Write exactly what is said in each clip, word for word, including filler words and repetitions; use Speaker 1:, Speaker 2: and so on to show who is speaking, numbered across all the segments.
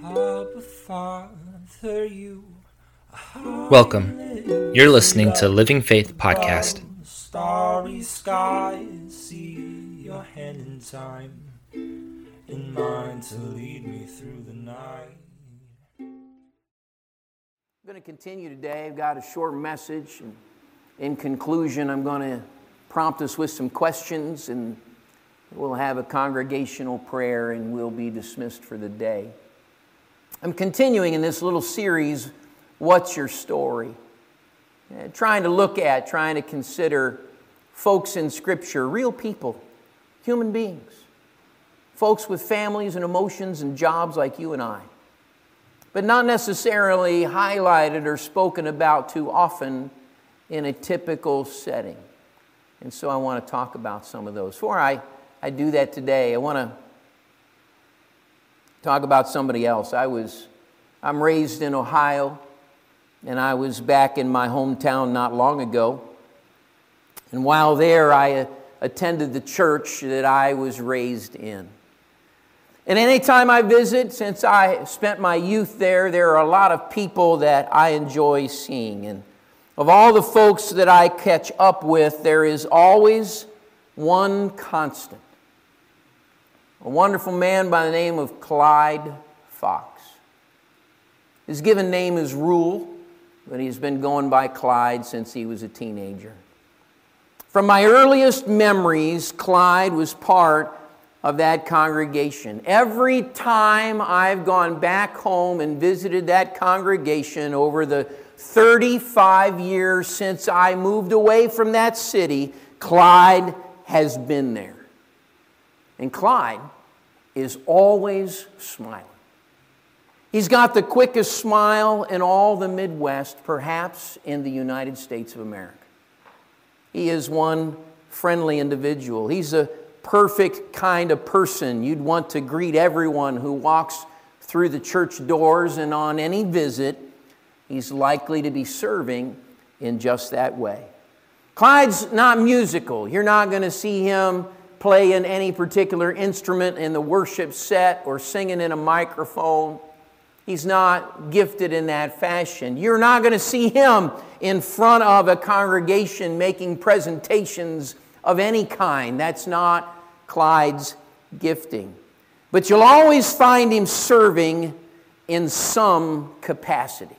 Speaker 1: Welcome. You're listening to Living Faith Podcast.
Speaker 2: Starry skies, see your hand in time, in mine to lead me through the night.
Speaker 3: I'm going to continue today. I've got a short message, and in conclusion, I'm going to prompt us with some questions, and we'll have a congregational prayer, and we'll be dismissed for the day. I'm continuing in this little series, What's Your Story? Uh, trying to look at, trying to consider folks in Scripture, real people, human beings, folks with families and emotions and jobs like you and I, but not necessarily highlighted or spoken about too often in a typical setting. And so I want to talk about some of those. Before I, I do that today, I want to talk about somebody else. I was, I'm raised in Ohio, and I was back in my hometown not long ago. And while there, I attended the church that I was raised in. And anytime I visit, since I spent my youth there, there are a lot of people that I enjoy seeing. And of all the folks that I catch up with, there is always one constant. A wonderful man by the name of Clyde Fox. His given name is Rule, but he's been going by Clyde since he was a teenager. From my earliest memories, Clyde was part of that congregation. Every time I've gone back home and visited that congregation over the thirty-five years since I moved away from that city, Clyde has been there. And Clyde is always smiling. He's got the quickest smile in all the Midwest, perhaps in the United States of America. He is one friendly individual. He's a perfect kind of person. You'd want to greet everyone who walks through the church doors, and on any visit, he's likely to be serving in just that way. Clyde's not musical. You're not going to see him playing any particular instrument in the worship set or singing in a microphone. He's not gifted in that fashion. You're not going to see him in front of a congregation making presentations of any kind. That's not Clyde's gifting. But you'll always find him serving in some capacity.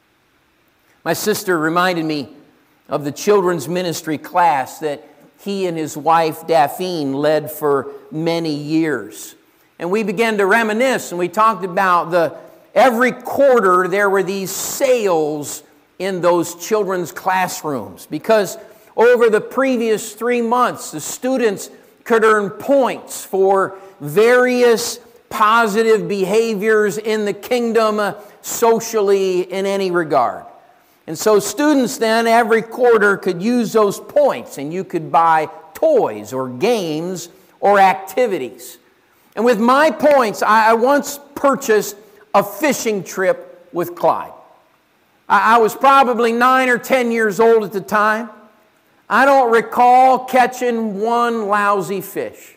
Speaker 3: My sister reminded me of the children's ministry class that he and his wife Daphne led for many years. And we began to reminisce, and we talked about the every quarter there were these sales in those children's classrooms, because over the previous three months the students could earn points for various positive behaviors in the kingdom, uh, socially, in any regard. And so students then every quarter could use those points, and you could buy toys or games or activities. And with my points, I, I once purchased a fishing trip with Clyde. I, I was probably nine or ten years old at the time. I don't recall catching one lousy fish.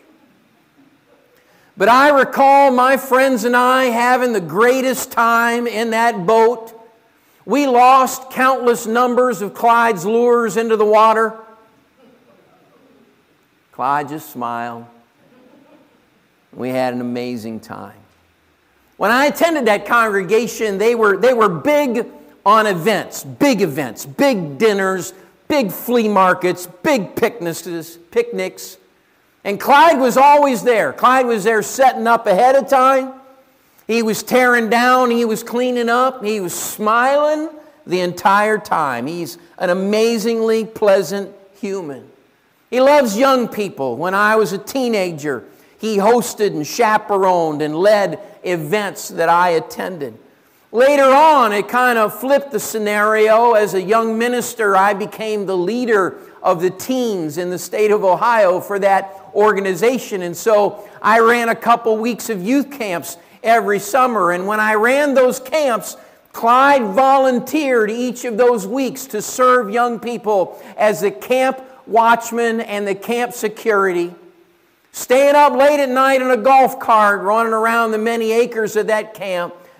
Speaker 3: But I recall my friends and I having the greatest time in that boat. We lost countless numbers of Clyde's lures into the water. Clyde just smiled. We had an amazing time. When I attended that congregation, they were, they were big on events, big events, big dinners, big flea markets, big picnics, picnics. And Clyde was always there. Clyde was there setting up ahead of time. He was tearing down, he was cleaning up, he was smiling the entire time. He's an amazingly pleasant human. He loves young people. When I was a teenager, he hosted and chaperoned and led events that I attended. Later on, it kind of flipped the scenario. As a young minister, I became the leader of the teens in the state of Ohio for that organization. And so I ran a couple weeks of youth camps every summer. And when I ran those camps, Clyde volunteered each of those weeks to serve young people as the camp watchman and the camp security, staying up late at night in a golf cart, running around the many acres of that camp,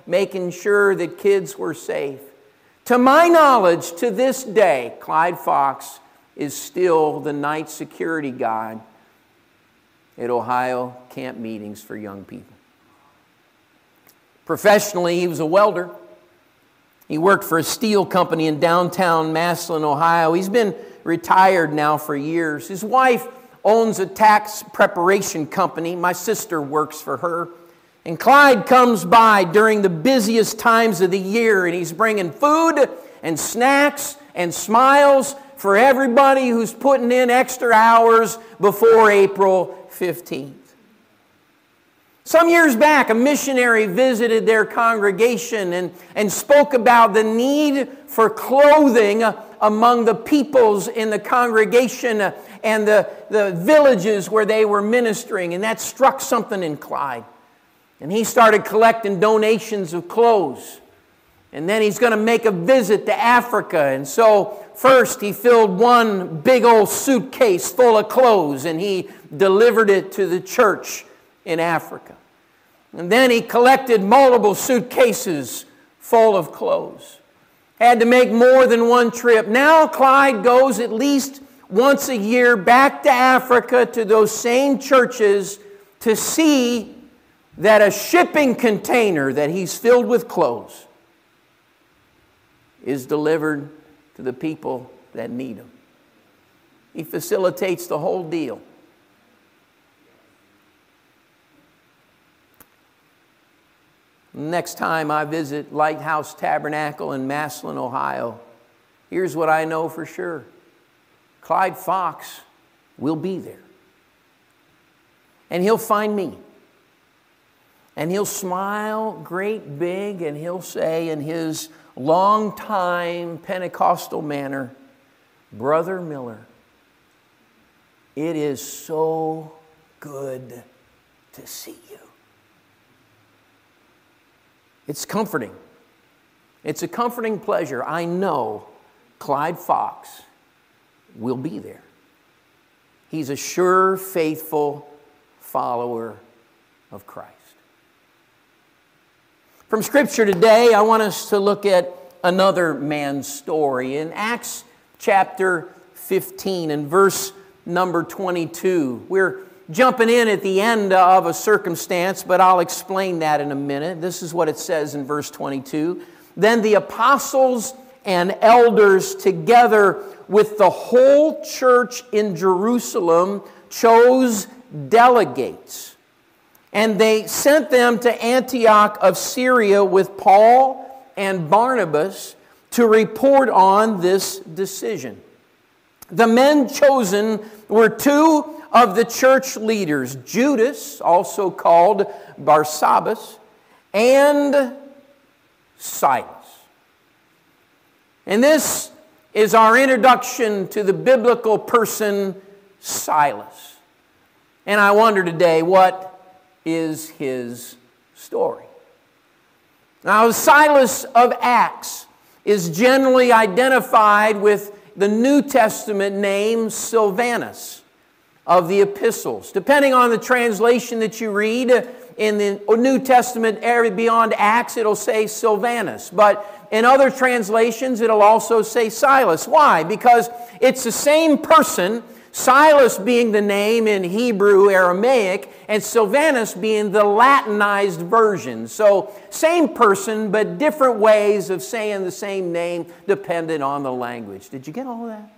Speaker 3: making sure that kids were safe. To my knowledge, to this day, Clyde Fox is still the night security guard at Ohio camp meetings for young people. Professionally, he was a welder. He worked for a steel company in downtown Massillon, Ohio. He's been retired now for years. His wife owns a tax preparation company. My sister works for her. And Clyde comes by during the busiest times of the year, and he's bringing food and snacks and smiles for everybody who's putting in extra hours before April fifteenth. Some years back, a missionary visited their congregation and, and spoke about the need for clothing among the peoples in the congregation and the, the villages where they were ministering. And that struck something in Clyde. And he started collecting donations of clothes. And then he's going to make a visit to Africa. And so first he filled one big old suitcase full of clothes and he delivered it to the church in Africa. And then he collected multiple suitcases full of clothes. Had to make more than one trip. Now Clyde goes at least once a year back to Africa to those same churches to see that a shipping container that he's filled with clothes is delivered to the people that need them. He facilitates the whole deal. Next time I visit Lighthouse Tabernacle in Massillon, Ohio, here's what I know for sure. Clyde Fox will be there. And he'll find me. And he'll smile great big and he'll say in his long-time Pentecostal manner, "Brother Miller, it is so good to see you." It's comforting. It's a comforting pleasure. I know Clyde Fox will be there. He's a sure, faithful follower of Christ. From Scripture today, I want us to look at another man's story. In Acts chapter fifteen and verse number twenty-two, we're jumping in at the end of a circumstance, but I'll explain that in a minute. This is what it says in verse twenty-two. Then the apostles and elders, together with the whole church in Jerusalem, chose delegates. And they sent them to Antioch of Syria with Paul and Barnabas to report on this decision. The men chosen were two of the church leaders, Judas, also called Barsabbas, and Silas. And this is our introduction to the biblical person Silas. And I wonder today, what is his story? Now, Silas of Acts is generally identified with the New Testament name Silvanus of the epistles. Depending on the translation that you read in the New Testament area beyond Acts, it'll say Silvanus. But in other translations, it'll also say Silas. Why? Because it's the same person, Silas being the name in Hebrew, Aramaic, and Silvanus being the Latinized version. So same person, but different ways of saying the same name dependent on the language. Did you get all of that?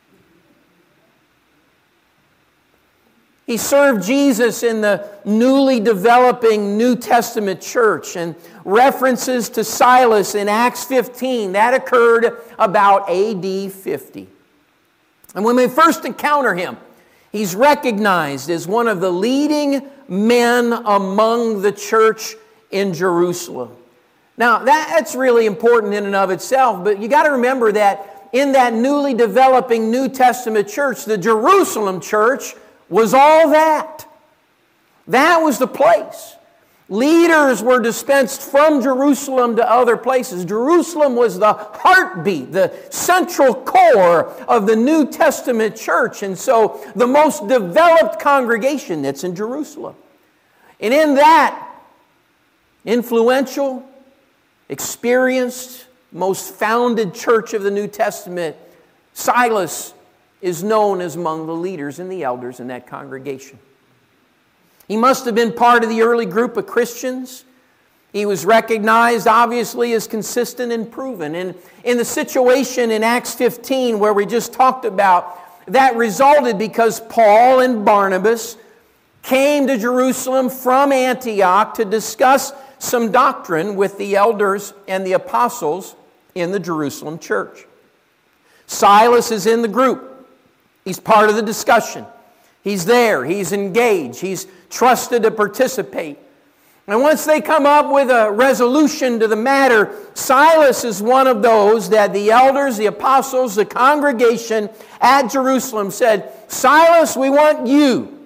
Speaker 3: He served Jesus in the newly developing New Testament church, and references to Silas in Acts fifteen, that occurred about A D fifty. And when we first encounter him, he's recognized as one of the leading men among the church in Jerusalem. Now, that's really important in and of itself, but you got to remember that in that newly developing New Testament church, the Jerusalem church was all that. That was the place. Leaders were dispensed from Jerusalem to other places. Jerusalem was the heartbeat, the central core of the New Testament church. And so the most developed congregation that's in Jerusalem. And in that influential, experienced, most founded church of the New Testament, Silas is known as among the leaders and the elders in that congregation. He must have been part of the early group of Christians. He was recognized, obviously, as consistent and proven. And in the situation in Acts fifteen, where we just talked about, that resulted because Paul and Barnabas came to Jerusalem from Antioch to discuss some doctrine with the elders and the apostles in the Jerusalem church. Silas is in the group. He's part of the discussion. He's there. He's engaged. He's trusted to participate. And once they come up with a resolution to the matter, Silas is one of those that the elders, the apostles, the congregation at Jerusalem said, Silas, we want you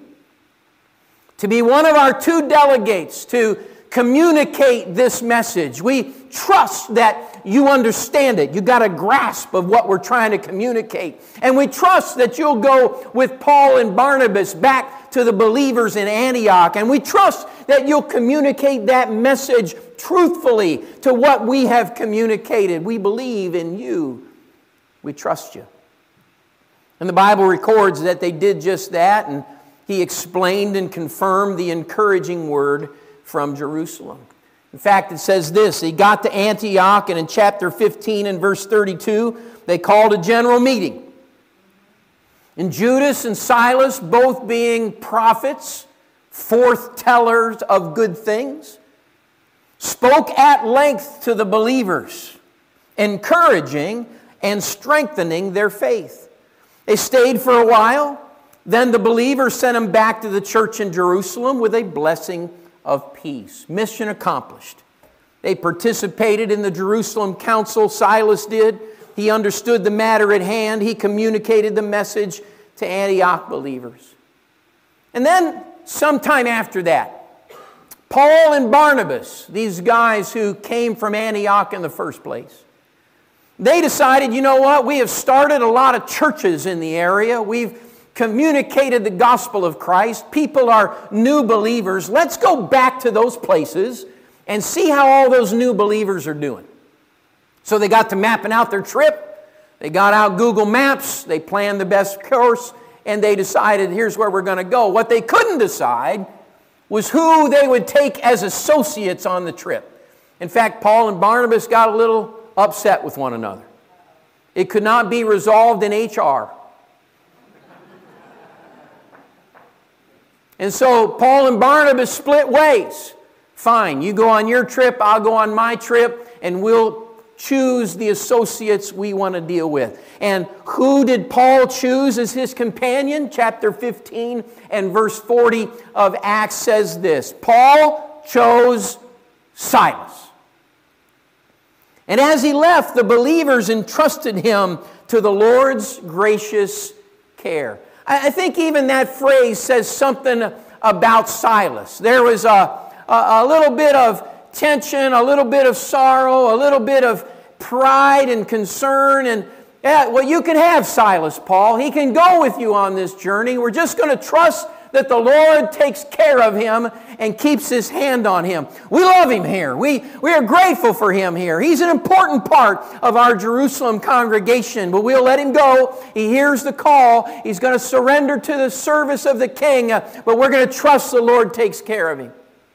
Speaker 3: to be one of our two delegates to communicate this message. We trust that you understand it. You got a grasp of what we're trying to communicate. And we trust that you'll go with Paul and Barnabas back to the believers in Antioch. And we trust that you'll communicate that message truthfully to what we have communicated. We believe in you. We trust you. And the Bible records that they did just that, and he explained and confirmed the encouraging word from Jerusalem. In fact, it says this, he got to Antioch, and in chapter fifteen and verse thirty-two, they called a general meeting. And Judas and Silas, both being prophets, forthtellers of good things, spoke at length to the believers, encouraging and strengthening their faith. They stayed for a while. Then the believers sent them back to the church in Jerusalem with a blessing of peace. Mission accomplished. They participated in the Jerusalem council. Silas did. He understood the matter at hand. He communicated the message to Antioch believers. And then, sometime after that, Paul and Barnabas, these guys who came from Antioch in the first place, they decided, you know what, we have started a lot of churches in the area. We've communicated the gospel of Christ. People are new believers. Let's go back to those places and see how all those new believers are doing. So they got to mapping out their trip. They got out Google Maps. They planned the best course, and they decided, here's where we're going to go. What they couldn't decide was who they would take as associates on the trip. In fact, Paul and Barnabas got a little upset with one another. It could not be resolved in H R. And so Paul and Barnabas split ways. Fine, you go on your trip, I'll go on my trip, and we'll choose the associates we want to deal with. And who did Paul choose as his companion? Chapter fifteen and verse forty of Acts says this, Paul chose Silas. And as he left, the believers entrusted him to the Lord's gracious care. I think even that phrase says something about Silas. There was a, a, a little bit of tension, a little bit of sorrow, a little bit of pride and concern. And yeah, well, you can have Silas, Paul. He can go with you on this journey. We're just going to trust that the Lord takes care of him and keeps his hand on him. We love him here. We, we are grateful for him here. He's an important part of our Jerusalem congregation, but we'll let him go. He hears the call. He's going to surrender to the service of the king, but we're going to trust the Lord takes care of him.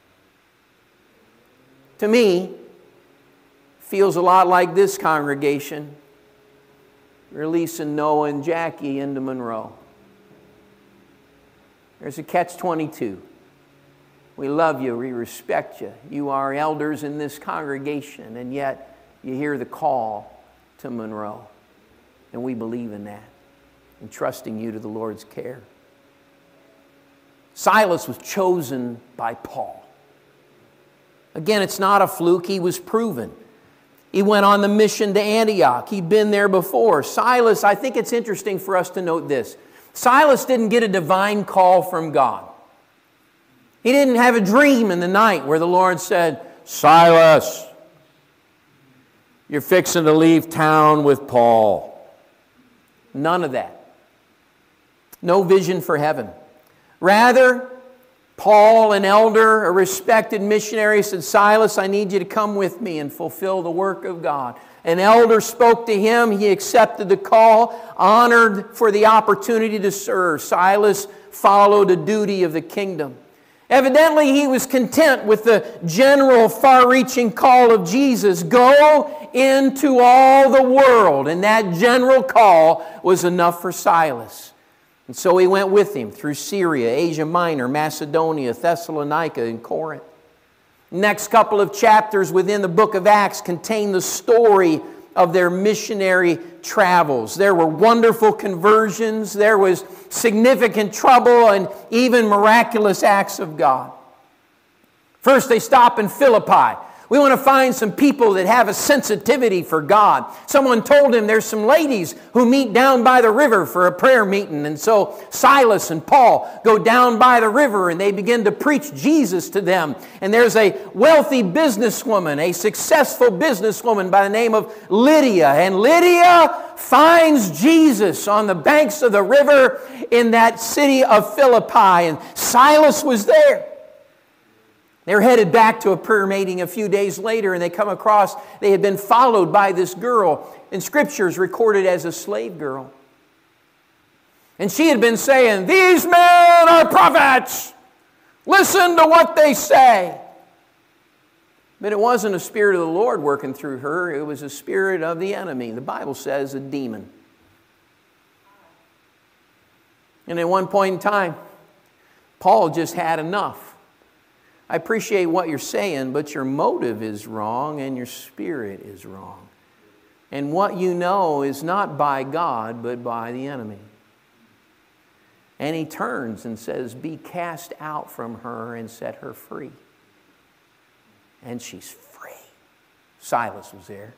Speaker 3: To me, feels a lot like this congregation releasing Noah and Jackie into Monroe. There's a catch twenty-two. We love you. We respect you. You are elders in this congregation, and yet you hear the call to Monroe. And we believe in that, and trusting you to the Lord's care. Silas was chosen by Paul. Again, it's not a fluke. He was proven. He went on the mission to Antioch. He'd been there before. Silas, I think it's interesting for us to note this. Silas didn't get a divine call from God. He didn't have a dream in the night where the Lord said, Silas, you're fixing to leave town with Paul. None of that. No vision for heaven. Rather, Paul, an elder, a respected missionary, said, Silas, I need you to come with me and fulfill the work of God. An elder spoke to him. He accepted the call, honored for the opportunity to serve. Silas followed the duty of the kingdom. Evidently, he was content with the general, far-reaching call of Jesus, go into all the world. And that general call was enough for Silas. And so he went with him through Syria, Asia Minor, Macedonia, Thessalonica, and Corinth. Next couple of chapters within the book of Acts contain the story of their missionary travels. There were wonderful conversions, there was significant trouble, and even miraculous acts of God. First, they stop in Philippi. We want to find some people that have a sensitivity for God. Someone told him there's some ladies who meet down by the river for a prayer meeting. And so Silas and Paul go down by the river and they begin to preach Jesus to them. And there's a wealthy businesswoman, a successful businesswoman by the name of Lydia. And Lydia finds Jesus on the banks of the river in that city of Philippi. And Silas was there. They're headed back to a prayer meeting a few days later, and they come across, they had been followed by this girl, in Scriptures recorded as a slave girl. And she had been saying, these men are prophets. Listen to what they say. But it wasn't a spirit of the Lord working through her. It was a spirit of the enemy. The Bible says a demon. And at one point in time, Paul just had enough. I appreciate what you're saying, but your motive is wrong and your spirit is wrong. And what you know is not by God, but by the enemy. And he turns and says, be cast out from her and set her free. And she's free. Silas was there.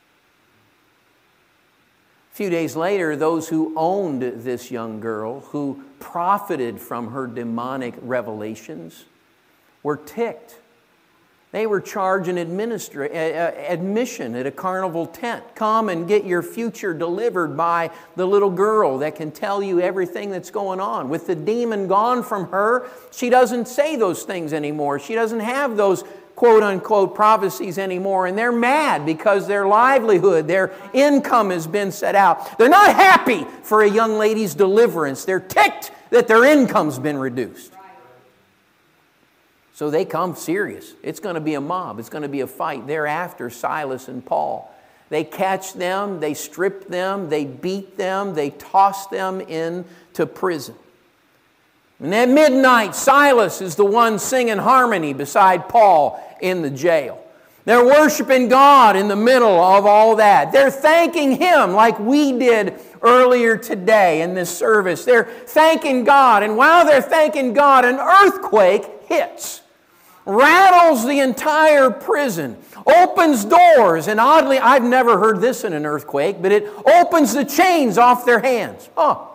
Speaker 3: A few days later, those who owned this young girl, who profited from her demonic revelations, were ticked. They were charging administra- uh, admission at a carnival tent. Come and get your future delivered by the little girl that can tell you everything that's going on. With the demon gone from her, she doesn't say those things anymore. She doesn't have those quote-unquote prophecies anymore. And they're mad because their livelihood, their income has been set out. They're not happy for a young lady's deliverance. They're ticked that their income's been reduced. So they come serious. It's going to be a mob. It's going to be a fight. They're after Silas and Paul. They catch them. They strip them. They beat them. They toss them into prison. And at midnight, Silas is the one singing harmony beside Paul in the jail. They're worshiping God in the middle of all that. They're thanking Him like we did earlier today in this service. They're thanking God. And while they're thanking God, an earthquake hits. Rattles the entire prison, opens doors, and oddly, I've never heard this in an earthquake, but it opens the chains off their hands. Oh.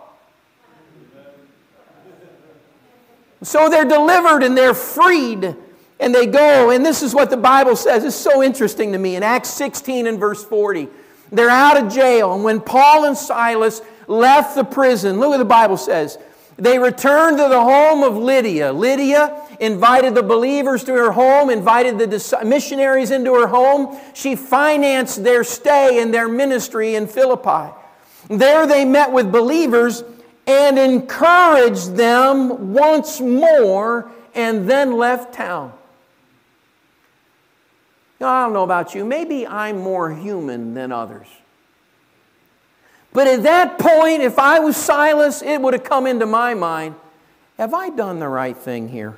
Speaker 3: So they're delivered and they're freed, and they go, and this is what the Bible says. It's so interesting to me. In Acts sixteen and verse forty, they're out of jail, and when Paul and Silas left the prison, look what the Bible says. They returned to the home of Lydia. Lydia invited the believers to her home, invited the missionaries into her home. She financed their stay and their ministry in Philippi. There they met with believers and encouraged them once more and then left town. You know, I don't know about you. Maybe I'm more human than others. But at that point, if I was Silas, it would have come into my mind, have I done the right thing here?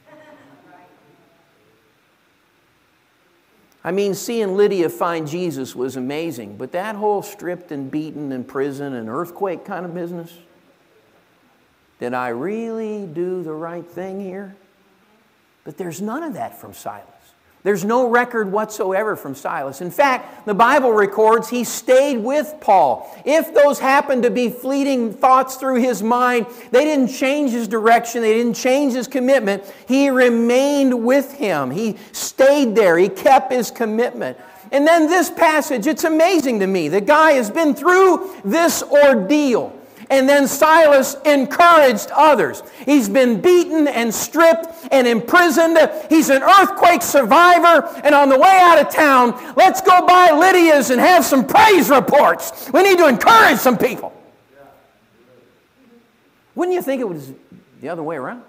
Speaker 3: I mean, seeing Lydia find Jesus was amazing, but that whole stripped and beaten in prison and earthquake kind of business, did I really do the right thing here? But there's none of that from Silas. There's no record whatsoever from Silas. In fact, the Bible records he stayed with Paul. If those happened to be fleeting thoughts through his mind, they didn't change his direction, they didn't change his commitment. He remained with him. He stayed there. He kept his commitment. And then this passage, it's amazing to me. The guy has been through this ordeal. And then Silas encouraged others. He's been beaten and stripped and imprisoned. He's an earthquake survivor. And on the way out of town, let's go by Lydia's and have some praise reports. We need to encourage some people. Wouldn't you think it was the other way around?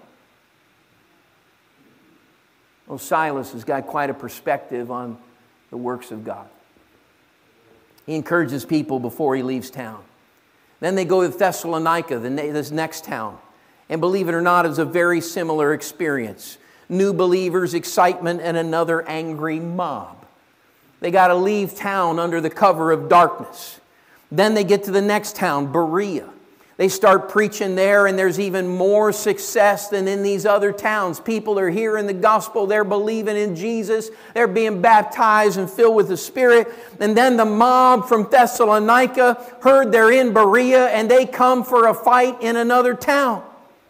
Speaker 3: Well, Silas has got quite a perspective on the works of God. He encourages people before he leaves town. Then they go to Thessalonica, this next town. And believe it or not, it's a very similar experience. New believers, excitement, and another angry mob. They got to leave town under the cover of darkness. Then they get to the next town, Berea. They start preaching there, and there's even more success than in these other towns. People are hearing the gospel. They're believing in Jesus. They're being baptized and filled with the Spirit. And then the mob from Thessalonica heard they're in Berea, and they come for a fight in another town.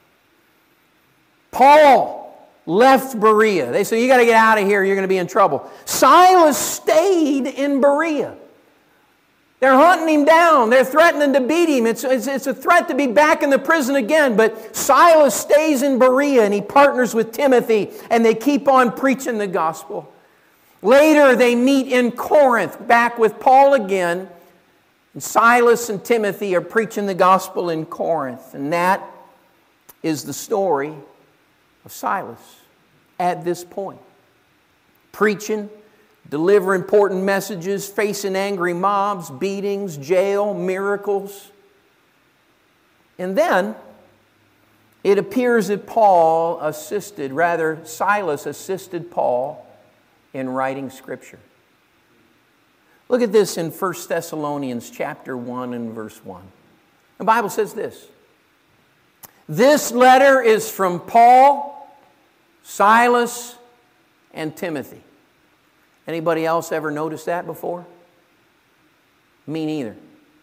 Speaker 3: Paul left Berea. They said, you got to get out of here. You're going to be in trouble. Silas stayed in Berea. They're hunting him down. They're threatening to beat him. It's, it's, it's a threat to be back in the prison again. But Silas stays in Berea and he partners with Timothy and they keep on preaching the gospel. Later they meet in Corinth, back with Paul again. And Silas and Timothy are preaching the gospel in Corinth. And that is the story of Silas at this point. Preaching, deliver important messages, facing angry mobs, beatings, jail, miracles. And then it appears that Paul assisted, rather Silas assisted Paul in writing Scripture. Look at this in First Thessalonians chapter one and verse one. The Bible says this. This letter is from Paul, Silas, and Timothy. Anybody else ever noticed that before? Me neither.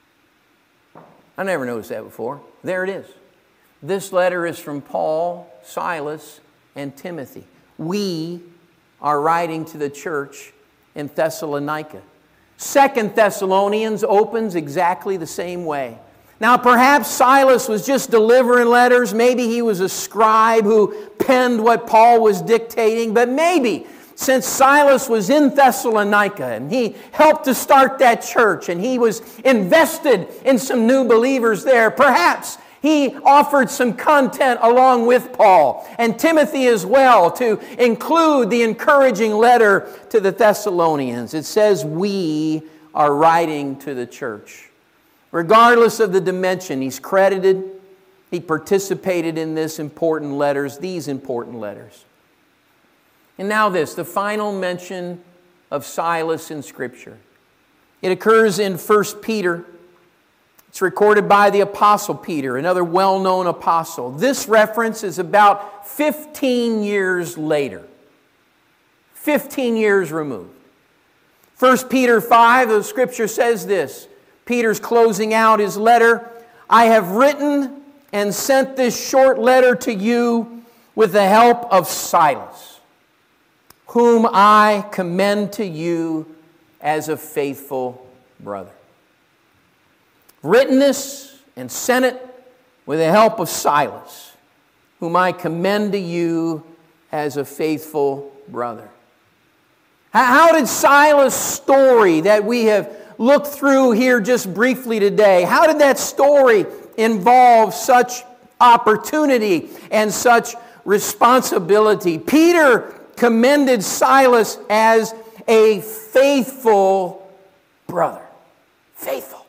Speaker 3: I never noticed that before. There it is. This letter is from Paul, Silas, and Timothy. We are writing to the church in Thessalonica. Second Thessalonians opens exactly the same way. Now perhaps Silas was just delivering letters. Maybe he was a scribe who penned what Paul was dictating. But maybe since Silas was in Thessalonica and he helped to start that church and he was invested in some new believers there, perhaps he offered some content along with Paul and Timothy as well to include the encouraging letter to the Thessalonians. It says we are writing to the church. Regardless of the dimension, he's credited, he participated in this important letters, these important letters. And now this, the final mention of Silas in Scripture. It occurs in First Peter. It's recorded by the Apostle Peter, another well-known apostle. This reference is about fifteen years later. fifteen years removed. First Peter five, the Scripture says this. Peter's closing out his letter. I have written and sent this short letter to you with the help of Silas, whom I commend to you as a faithful brother. Written this and sent it with the help of Silas, whom I commend to you as a faithful brother. How did Silas' story that we have looked through here just briefly today, how did that story involve such opportunity and such responsibility? Peter commended Silas as a faithful brother. Faithful.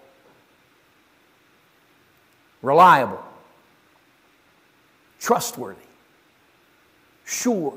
Speaker 3: Reliable. Trustworthy. Sure.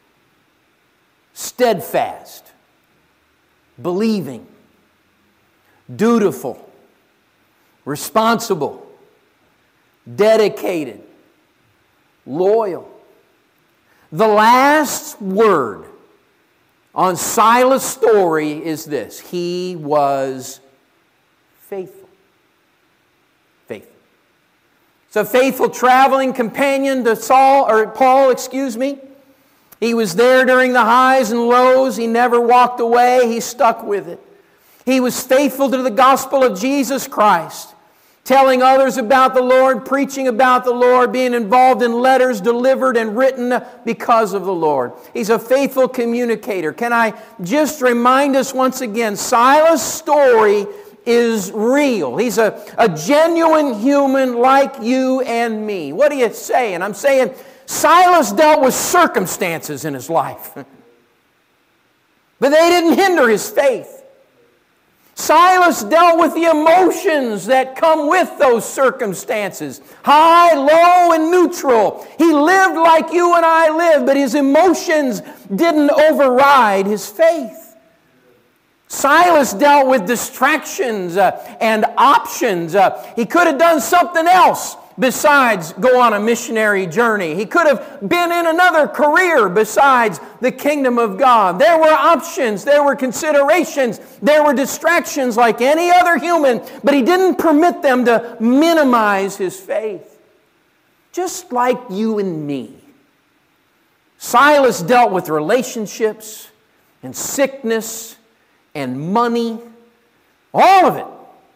Speaker 3: Steadfast. Believing. Dutiful. Responsible. Dedicated. Loyal. The last word on Silas' story is this. He was faithful. Faithful. It's a faithful traveling companion to Saul, or Paul, excuse me. He was there during the highs and lows. He never walked away. He stuck with it. He was faithful to the gospel of Jesus Christ. telling others about the Lord, preaching about the Lord, being involved in letters delivered and written because of the Lord. He's a faithful communicator. Can I just remind us once again, Silas' story is real. He's a, a genuine human like you and me. What are you saying? I'm saying Silas dealt with circumstances in his life, but they didn't hinder his faith. Silas dealt with the emotions that come with those circumstances. High, low, and neutral. He lived like you and I live, but his emotions didn't override his faith. Silas dealt with distractions uh, and options. Uh, he could have done something else besides go on a missionary journey. He could have been in another career besides the kingdom of God. There were options, there were considerations, there were distractions like any other human, but he didn't permit them to minimize his faith. Just like you and me. Silas dealt with relationships and sickness and money, all of it.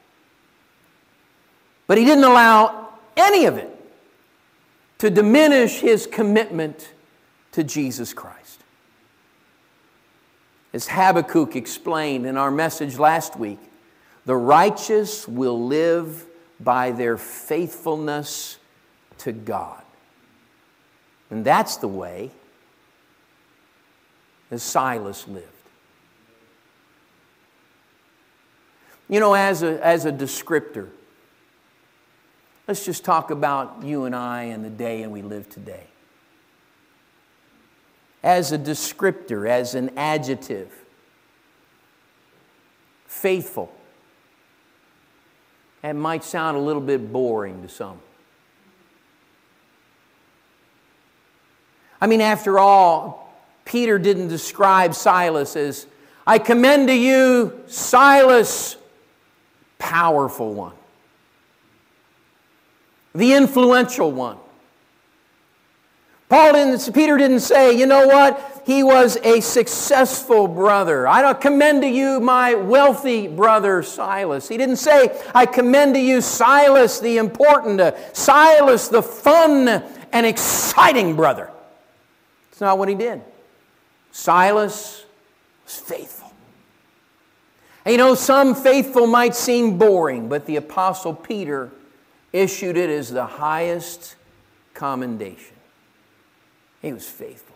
Speaker 3: But he didn't allow any of it to diminish his commitment to Jesus Christ. As Habakkuk explained in our message last week, the righteous will live by their faithfulness to God. And that's the way that Silas lived. You know, as a, as a descriptor, let's just talk about you and I and the day and we live today. As a descriptor, as an adjective, faithful. That might sound a little bit boring to some. I mean, after all, Peter didn't describe Silas as, I commend to you Silas, powerful one. The influential one. Paul didn't, Peter didn't say, you know what? He was a successful brother. I don't commend to you my wealthy brother Silas. He didn't say, I commend to you Silas the important, uh, Silas the fun and exciting brother. It's not what he did. Silas was faithful. And you know, some faithful might seem boring, but the Apostle Peter issued it as the highest commendation. He was faithful.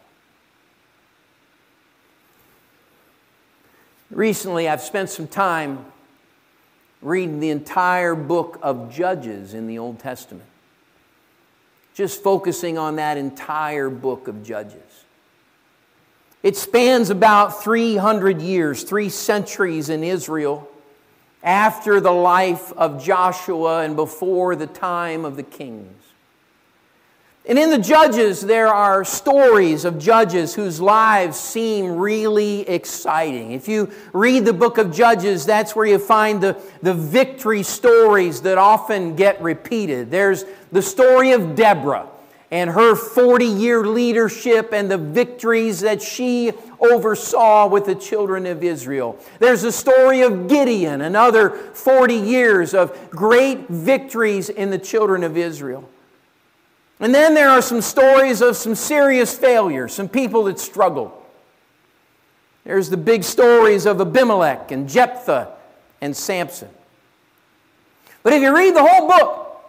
Speaker 3: Recently, I've spent some time reading the entire book of Judges in the Old Testament. Just focusing on that entire book of Judges. It spans about three hundred years, three centuries in Israel, after the life of Joshua and before the time of the kings. And in the Judges, there are stories of judges whose lives seem really exciting. If you read the book of Judges, that's where you find the, the victory stories that often get repeated. There's the story of Deborah and her forty-year leadership and the victories that she oversaw with the children of Israel. There's the story of Gideon, another forty years of great victories in the children of Israel. And then there are some stories of some serious failures, some people that struggled. There's the big stories of Abimelech and Jephthah and Samson. But if you read the whole book,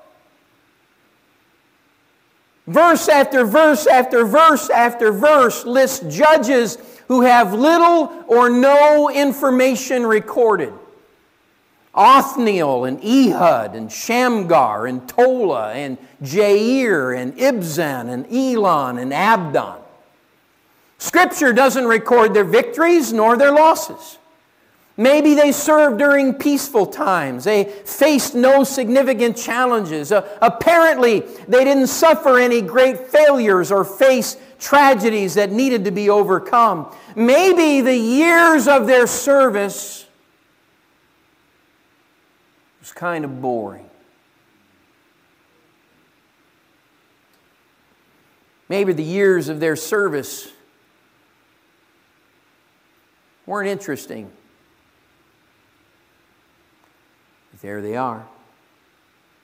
Speaker 3: verse after verse after verse after verse lists judges who have little or no information recorded. Othniel and Ehud and Shamgar and Tola and Jair and Ibzan and Elon and Abdon. Scripture doesn't record their victories nor their losses. Maybe they served during peaceful times. They faced no significant challenges. Uh, apparently, they didn't suffer any great failures or face tragedies that needed to be overcome. Maybe the years of their service was kind of boring. Maybe the years of their service weren't interesting. But there they are.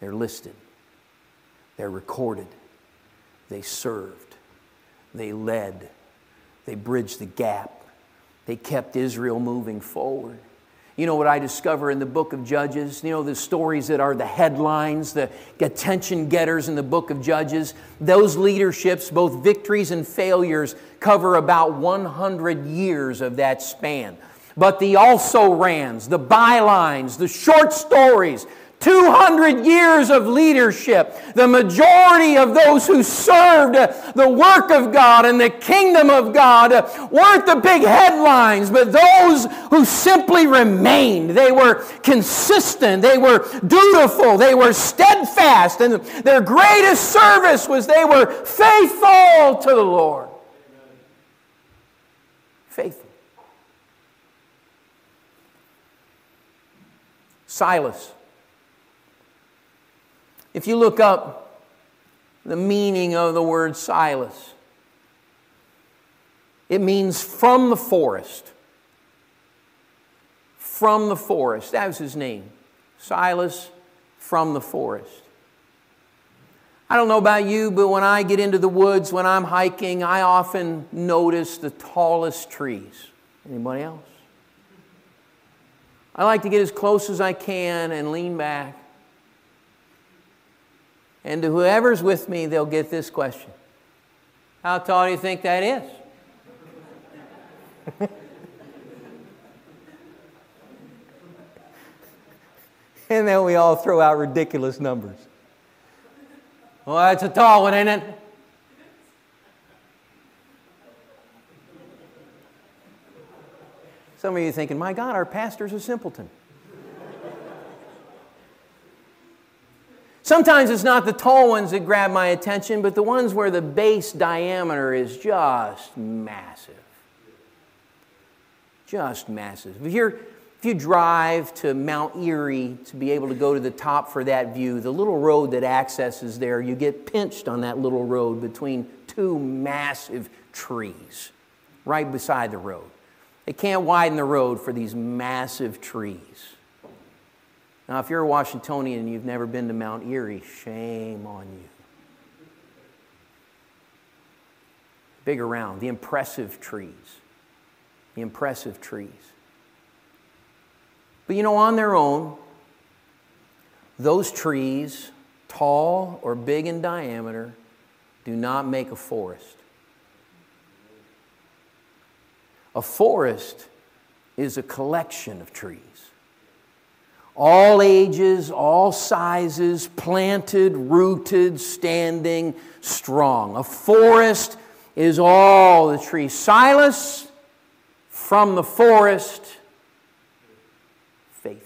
Speaker 3: They're listed. They're recorded. They served. They led. They bridged the gap. They kept Israel moving forward. You know what I discover in the book of Judges? You know the stories that are the headlines, the attention getters in the book of Judges? Those leaderships, both victories and failures, cover about one hundred years of that span. But the also-rans, the bylines, the short stories, two hundred years of leadership. The majority of those who served the work of God and the kingdom of God weren't the big headlines, but those who simply remained. They were consistent. They were dutiful. They were steadfast. And their greatest service was they were faithful to the Lord. Faithful. Silas. If you look up the meaning of the word Silas, it means from the forest. From the forest. That was his name. Silas from the forest. I don't know about you, but when I get into the woods, when I'm hiking, I often notice the tallest trees. Anybody else? I like to get as close as I can and lean back. And to whoever's with me, they'll get this question. How tall do you think that is? And then we all throw out ridiculous numbers. Well, that's a tall one, ain't it? Some of you are thinking, my God, our pastor's a simpleton. Sometimes it's not the tall ones that grab my attention, but the ones where the base diameter is just massive. Just massive. If you're, if you drive to Mount Erie to be able to go to the top for that view, the little road that accesses there, you get pinched on that little road between two massive trees right beside the road. They can't widen the road for these massive trees. Now, if you're a Washingtonian and you've never been to Mount Erie, shame on you. Big around, the impressive trees. The impressive trees. But you know, on their own, those trees, tall or big in diameter, do not make a forest. A forest is a collection of trees. All ages, all sizes, planted, rooted, standing, strong. A forest is all the trees. Silas, from the forest, faithful.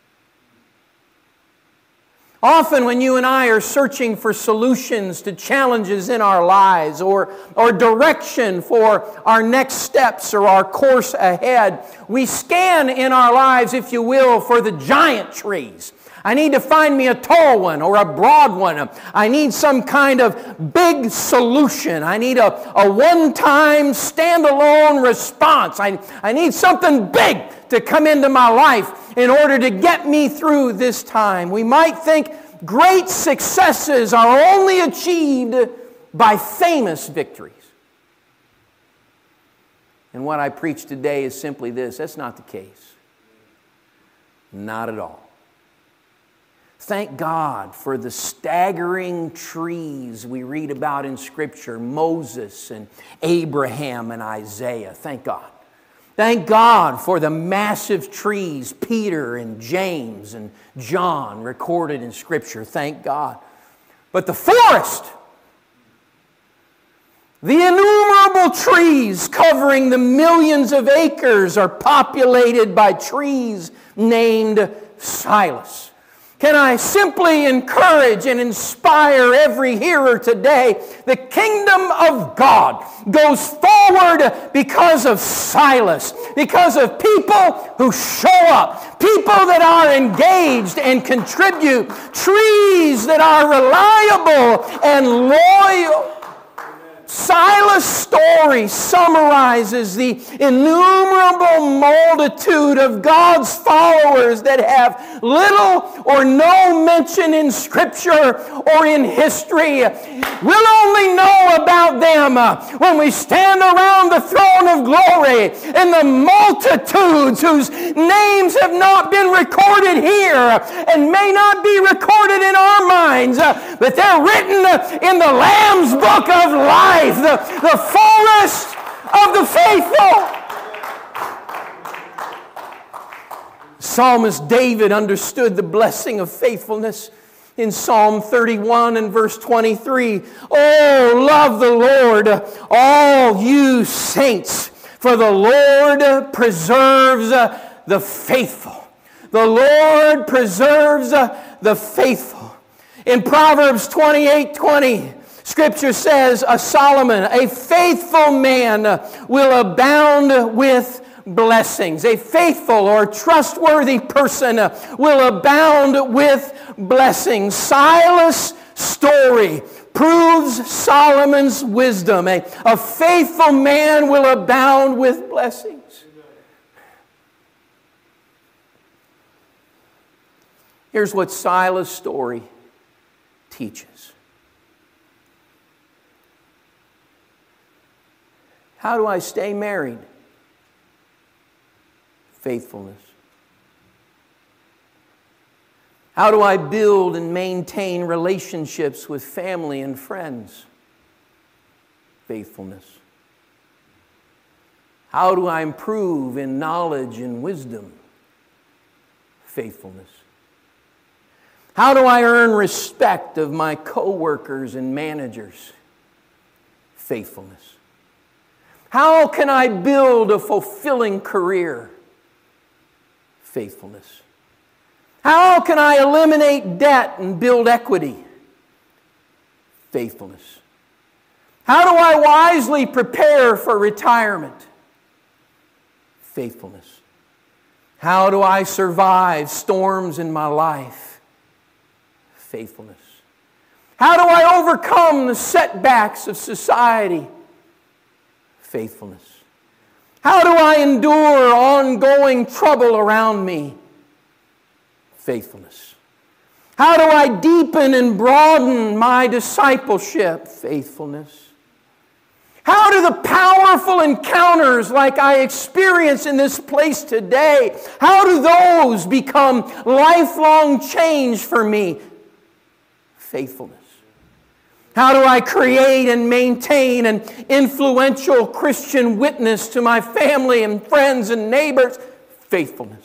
Speaker 3: Often when you and I are searching for solutions to challenges in our lives or, or direction for our next steps or our course ahead, we scan in our lives, if you will, for the giant trees. I need to find me a tall one or a broad one. I need some kind of big solution. I need a, a one-time, standalone response. I, I need something big to come into my life in order to get me through this time. We might think great successes are only achieved by famous victories. And what I preach today is simply this. That's not the case. Not at all. Thank God for the staggering trees we read about in Scripture, Moses and Abraham and Isaiah. Thank God. Thank God for the massive trees, Peter and James and John recorded in Scripture. Thank God. But the forest, the innumerable trees covering the millions of acres are populated by trees named Silas. Can I simply encourage and inspire every hearer today? The kingdom of God goes forward because of Silas, because of people who show up, people that are engaged and contribute, trees that are reliable and loyal. Silas' story summarizes the innumerable multitude of God's followers that have little or no mention in Scripture or in history. We'll only know about them when we stand around the throne of glory, and the multitudes whose names have not been recorded here and may not be recorded in our minds, but they're written in the Lamb's book of life. The, the fullness of the faithful. Psalmist David understood the blessing of faithfulness in Psalm thirty-one and verse twenty-three. Oh, love the Lord, all you saints, for the Lord preserves the faithful. The Lord preserves the faithful. In Proverbs twenty-eight twenty, Scripture says, a Solomon, a faithful man, will abound with blessings. A faithful or trustworthy person will abound with blessings. Silas' story proves Solomon's wisdom. A, a faithful man will abound with blessings. Here's what Silas' story teaches. How do I stay married? Faithfulness. How do I build and maintain relationships with family and friends? Faithfulness. How do I improve in knowledge and wisdom? Faithfulness. How do I earn respect of my coworkers and managers? Faithfulness. How can I build a fulfilling career? Faithfulness. How can I eliminate debt and build equity? Faithfulness. How do I wisely prepare for retirement? Faithfulness. How do I survive storms in my life? Faithfulness. How do I overcome the setbacks of society? Faithfulness. How do I endure ongoing trouble around me? Faithfulness. How do I deepen and broaden my discipleship? Faithfulness. How do the powerful encounters like I experience in this place today, how do those become lifelong change for me? Faithfulness. How do I create and maintain an influential Christian witness to my family and friends and neighbors? Faithfulness.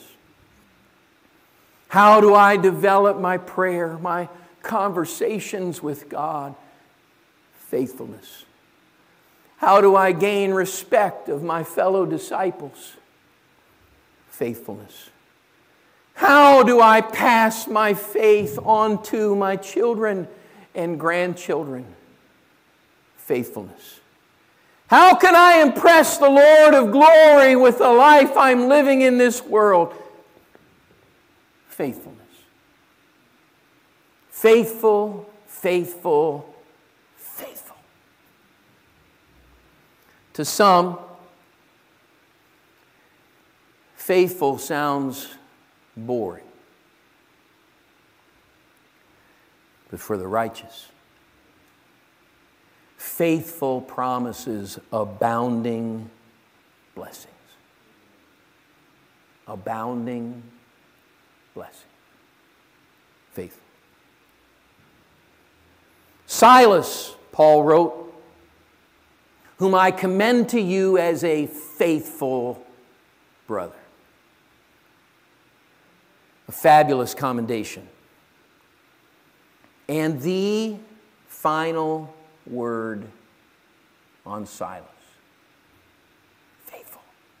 Speaker 3: How do I develop my prayer, my conversations with God? Faithfulness. How do I gain respect of my fellow disciples? Faithfulness. How do I pass my faith on to my children and grandchildren? Faithfulness. How can I impress the Lord of glory with the life I'm living in this world? Faithfulness. Faithful, faithful, faithful. To some, faithful sounds boring. But for the righteous, faithful promises abounding blessings. Abounding blessing. Faithful. Silas, Paul wrote, whom I commend to you as a faithful brother. A fabulous commendation. And the final word on Silas. Faithful.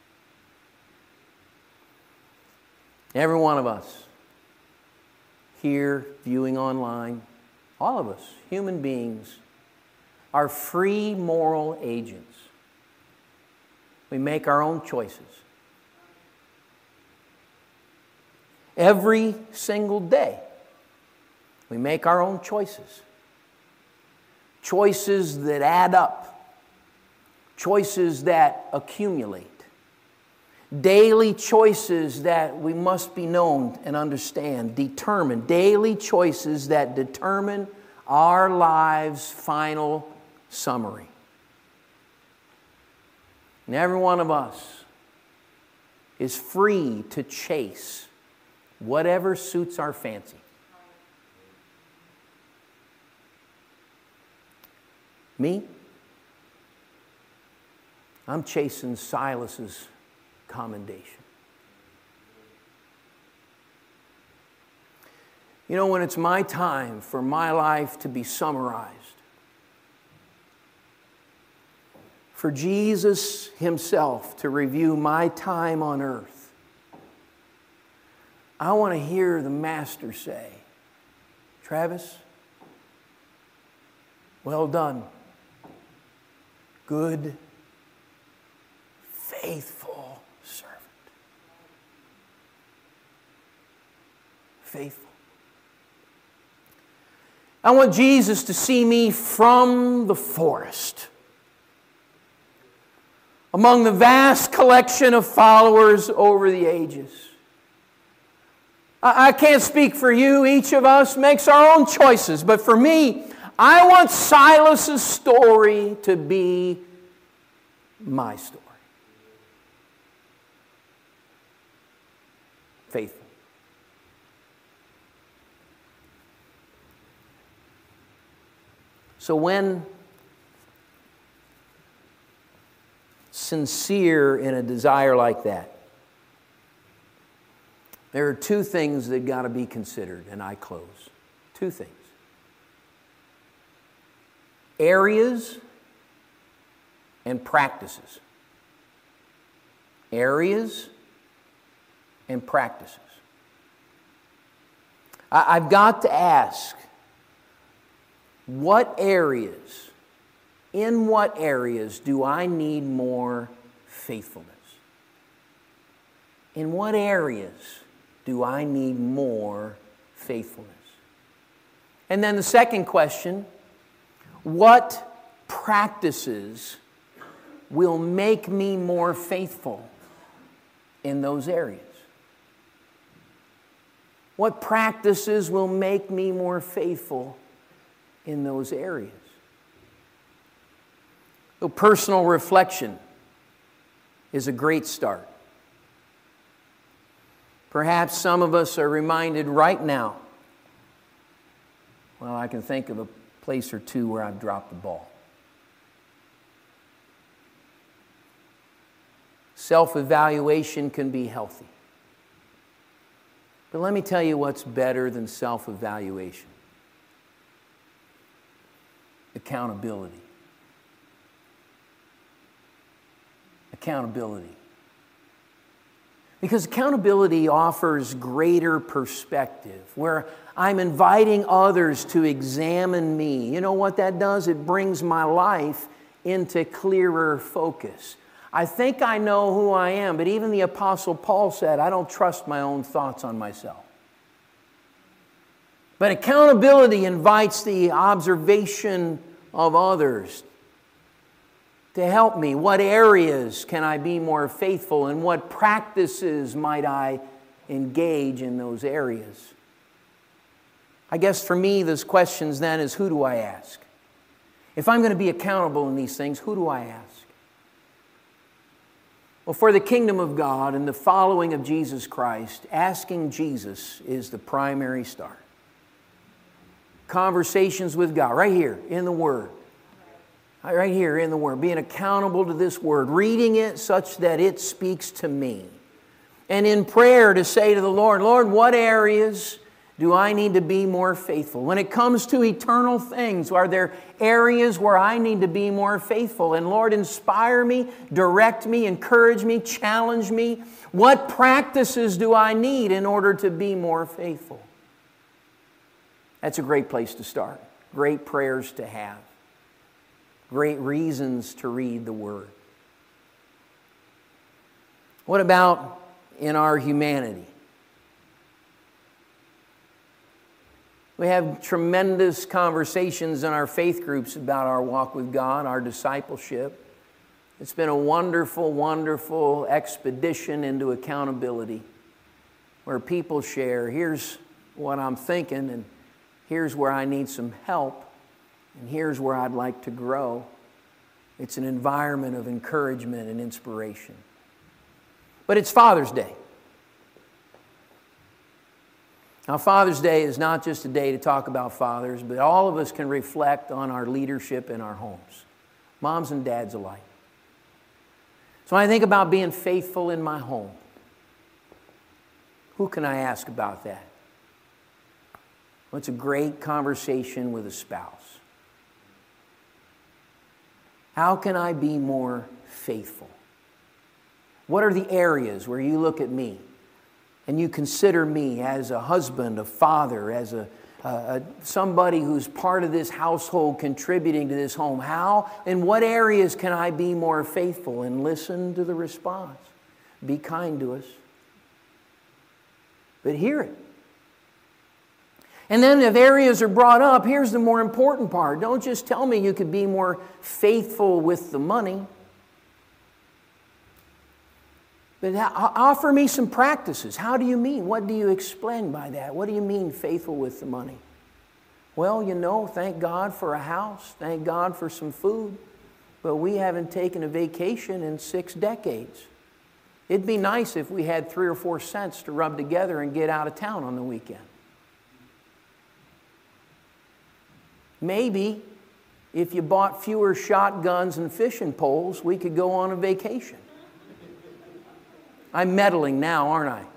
Speaker 3: Every one of us here, viewing online, all of us, human beings, are free moral agents. We make our own choices. Every single day, we make our own choices. Choices that add up choices that accumulate, daily choices that we must be known and understand, determine, daily choices that determine our lives' final summary. And every one of us is free to chase whatever suits our fancy. Me? I'm chasing Silas's commendation. You know, when it's my time for my life to be summarized, for Jesus Himself to review my time on earth, I want to hear the Master say, Travis, well done, good, faithful servant. Faithful. I want Jesus to see me from the forest, among the vast collection of followers over the ages. I can't speak for you. Each of us makes our own choices. But for me, I want Silas's story to be my story. Faithful. So when sincere in a desire like that, there are two things that got to be considered, and I close. Two things. Areas and practices. Areas and practices. I've got to ask, what areas, in what areas do I need more faithfulness? In what areas do I need more faithfulness? And then the second question, what practices will make me more faithful in those areas? What practices will make me more faithful in those areas? So personal reflection is a great start. Perhaps some of us are reminded right now, well, I can think of a place or two where I've dropped the ball. Self-evaluation can be healthy. But let me tell you what's better than self-evaluation. Accountability. Accountability. Because accountability offers greater perspective, where I'm inviting others to examine me. You know what that does? It brings my life into clearer focus. I think I know who I am, but even the Apostle Paul said, I don't trust my own thoughts on myself. But accountability invites the observation of others to help me. What areas can I be more faithful, and what practices might I engage in those areas? I guess for me, this questions then is, who do I ask? If I'm going to be accountable in these things, who do I ask? Well, for the kingdom of God and the following of Jesus Christ, asking Jesus is the primary start. Conversations with God, right here in the Word. Right here in the Word. Being accountable to this Word. Reading it such that it speaks to me. And in prayer to say to the Lord, Lord, what areas do I need to be more faithful? When it comes to eternal things, are there areas where I need to be more faithful? And Lord, inspire me, direct me, encourage me, challenge me. What practices do I need in order to be more faithful? That's a great place to start. Great prayers to have. Great reasons to read the Word. What about in our humanity? We have tremendous conversations in our faith groups about our walk with God, our discipleship. It's been a wonderful, wonderful expedition into accountability where people share, here's what I'm thinking, and here's where I need some help, and here's where I'd like to grow. It's an environment of encouragement and inspiration. But it's Father's Day. Now, Father's Day is not just a day to talk about fathers, but all of us can reflect on our leadership in our homes, moms and dads alike. So when I think about being faithful in my home, who can I ask about that? Well, it's a great conversation with a spouse. How can I be more faithful? What are the areas where you look at me and you consider me as a husband, a father, as a, a, a somebody who's part of this household contributing to this home? How, in what areas can I be more faithful? And listen to the response. Be kind to us. But hear it. And then if areas are brought up, here's the more important part. Don't just tell me you could be more faithful with the money. But offer me some practices. How do you mean? What do you explain by that? What do you mean faithful with the money? Well, you know, thank God for a house. Thank God for some food. But we haven't taken a vacation in six decades. It'd be nice if we had three or four cents to rub together and get out of town on the weekend. Maybe if you bought fewer shotguns and fishing poles, we could go on a vacation. I'm meddling now, aren't I?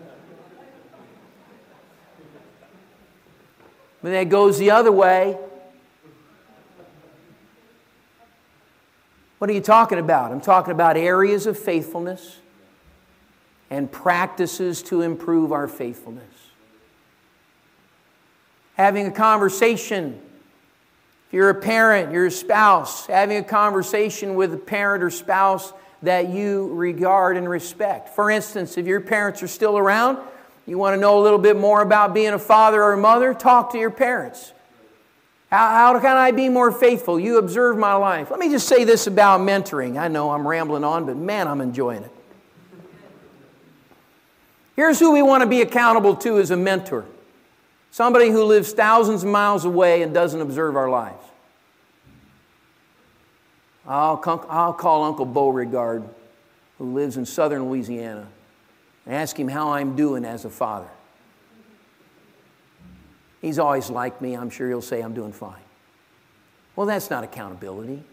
Speaker 3: But that goes the other way. What are you talking about? I'm talking about areas of faithfulness and practices to improve our faithfulness. Having a conversation. If you're a parent, you're a spouse, having a conversation with a parent or spouse that you regard and respect. For instance, if your parents are still around, you want to know a little bit more about being a father or a mother, talk to your parents. How, how can I be more faithful? You observe my life. Let me just say this about mentoring. I know I'm rambling on, but man, I'm enjoying it. Here's who we want to be accountable to as a mentor. Somebody who lives thousands of miles away and doesn't observe our lives. I'll, I'll call Uncle Beauregard, who lives in southern Louisiana, and ask him how I'm doing as a father. He's always liked me. I'm sure he'll say I'm doing fine. Well, that's not accountability.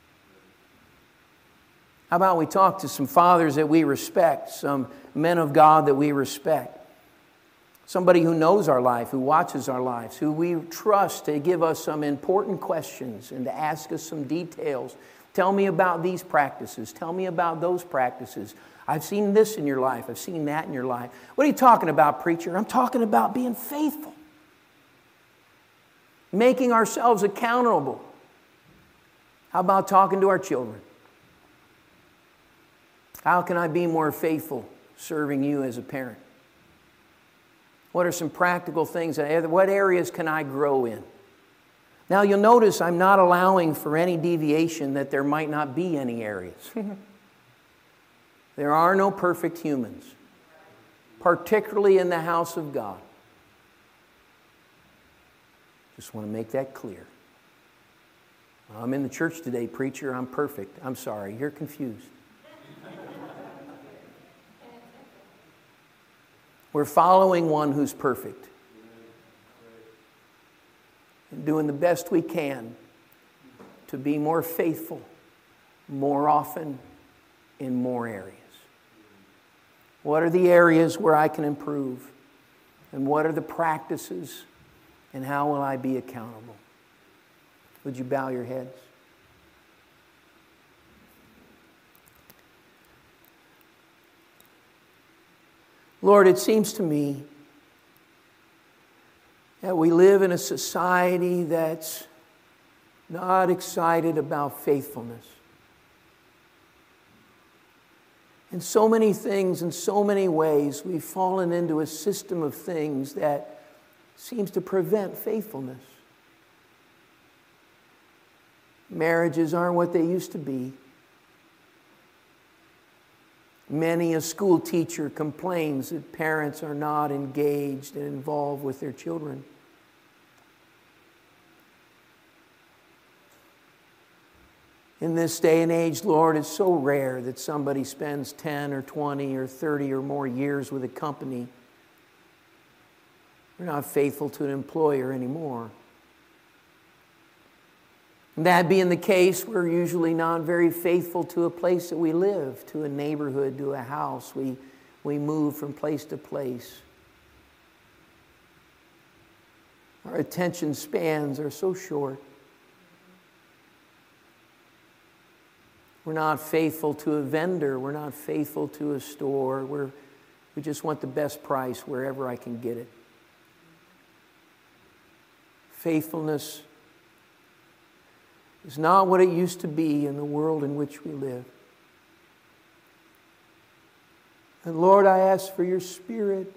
Speaker 3: How about we talk to some fathers that we respect, some men of God that we respect, somebody who knows our life, who watches our lives, who we trust to give us some important questions and to ask us some details. Tell me about these practices. Tell me about those practices. I've seen this in your life. I've seen that in your life. What are you talking about, preacher? I'm talking about being faithful. Making ourselves accountable. How about talking to our children? How can I be more faithful serving you as a parent? What are some practical things? What areas can I grow in? Now you'll notice I'm not allowing for any deviation that there might not be any areas. There are no perfect humans, particularly in the house of God. Just want to make that clear. I'm in the church today, preacher. I'm perfect. I'm sorry. You're confused. We're following one who's perfect. And doing the best we can to be more faithful, more often, in more areas. What are the areas where I can improve? And what are the practices? And how will I be accountable? Would you bow your heads? Lord, it seems to me that we live in a society that's not excited about faithfulness. In so many things, in so many ways, we've fallen into a system of things that seems to prevent faithfulness. Marriages aren't what they used to be. Many a school teacher complains that parents are not engaged and involved with their children. In this day and age, Lord, it's so rare that somebody spends ten or twenty or thirty or more years with a company. We're not faithful to an employer anymore. And that being the case, we're usually not very faithful to a place that we live, to a neighborhood, to a house. We, we move from place to place. Our attention spans are so short. We're not faithful to a vendor. We're not faithful to a store. We're, we just want the best price wherever I can get it. Faithfulness is not what it used to be in the world in which we live. And Lord, I ask for your Spirit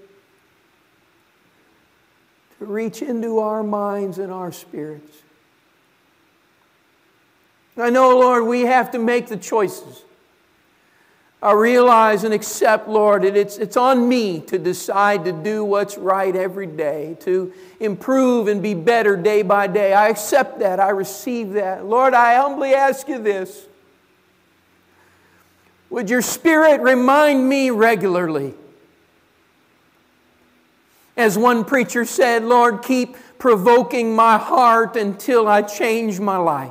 Speaker 3: to reach into our minds and our spirits. I know, Lord, we have to make the choices. I realize and accept, Lord, that it's, it's on me to decide to do what's right every day, to improve and be better day by day. I accept that. I receive that. Lord, I humbly ask you this. Would your Spirit remind me regularly? As one preacher said, Lord, keep provoking my heart until I change my life.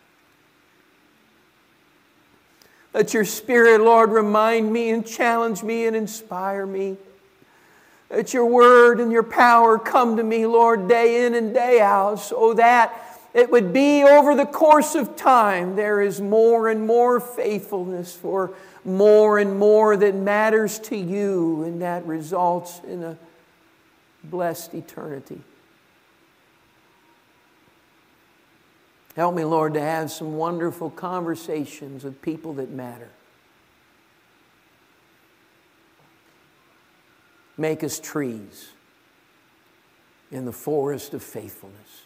Speaker 3: Let your Spirit, Lord, remind me and challenge me and inspire me. Let your word and your power come to me, Lord, day in and day out, so that it would be over the course of time there is more and more faithfulness for more and more that matters to you, and that results in a blessed eternity. Help me, Lord, to have some wonderful conversations with people that matter. Make us trees in the forest of faithfulness.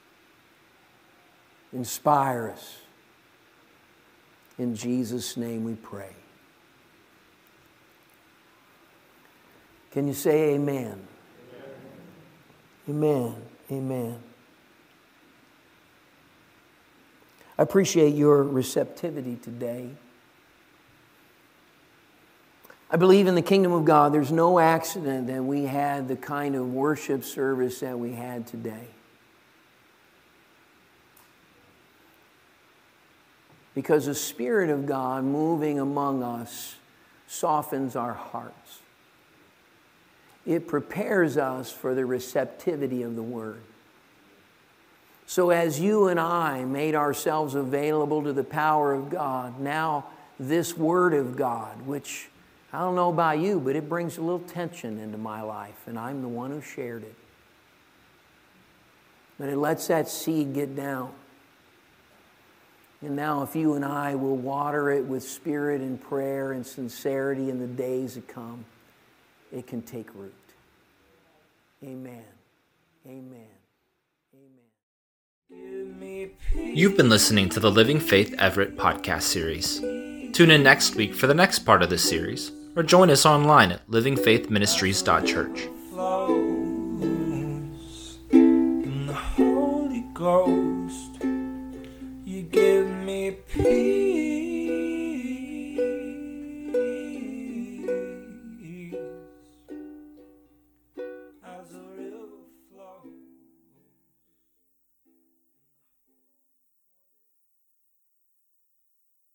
Speaker 3: Inspire us. In Jesus' name we pray. Can you say amen? Amen. Amen. Amen. I appreciate your receptivity today. I believe in the kingdom of God, there's no accident that we had the kind of worship service that we had today. Because the Spirit of God moving among us softens our hearts. It prepares us for the receptivity of the Word. So as you and I made ourselves available to the power of God, now this Word of God, which I don't know about you, but it brings a little tension into my life, and I'm the one who shared it. But it lets that seed get down. And now if you and I will water it with spirit and prayer and sincerity in the days that come, it can take root. Amen. Amen.
Speaker 1: You've been listening to the Living Faith Everett podcast series. Tune in next week for the next part of this series, or join us online at living faith ministries dot church.
Speaker 2: In the Holy Ghost, you give me peace.